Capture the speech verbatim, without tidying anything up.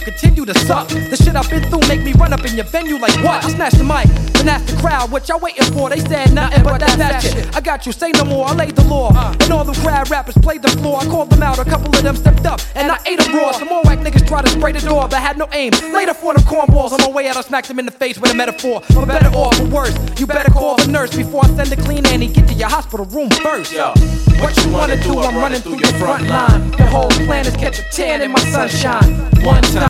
continue to suck. The shit I've been through make me run up in your venue like what? I smashed the mic, then asked the crowd what y'all waiting for. They said nothing but that's that shit. I got you, say no more, I laid the law. And all the crowd rappers played the floor. I called them out, a couple of them stepped up, and I ate them raw. Some more whack niggas tried to spray the door, but had no aim. Later for them cornballs, on my way out I smacked them in the face with a metaphor. For better or for worse, you better call the nurse before I send a clean Annie. Get to your hospital room first. Yo, what you wanna do, I'm running through your front line. The whole plan is catch a tan in my sunshine. One time.